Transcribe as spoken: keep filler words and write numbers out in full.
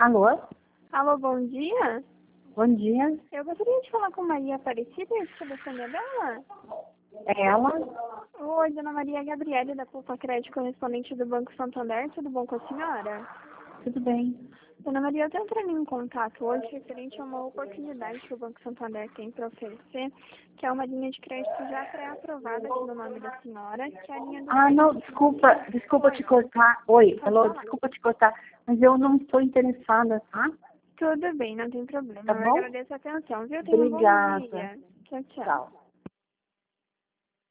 Alô? Alô, bom dia. Bom dia. Eu gostaria de falar com Maria Aparecida, esse telefone é dela? É ela? Oi, dona Maria Gabriele, da Culpa Crédito, correspondente do Banco Santander. Tudo bom com a senhora? Tudo bem. Dona Maria, eu estou entrando em contato hoje referente a uma oportunidade que o Banco Santander tem para oferecer, que é uma linha de crédito já pré-aprovada aqui no nome da senhora, que é a linha do... Ah, não, desculpa, desculpa te cortar. Oi, Pode alô, falar. desculpa te cortar, mas eu não estou interessada, tá? Tudo bem, não tem problema. Tá Eu bom? agradeço a atenção, viu? Tenha um bom Obrigada. dia. Tchau, tchau. Tchau.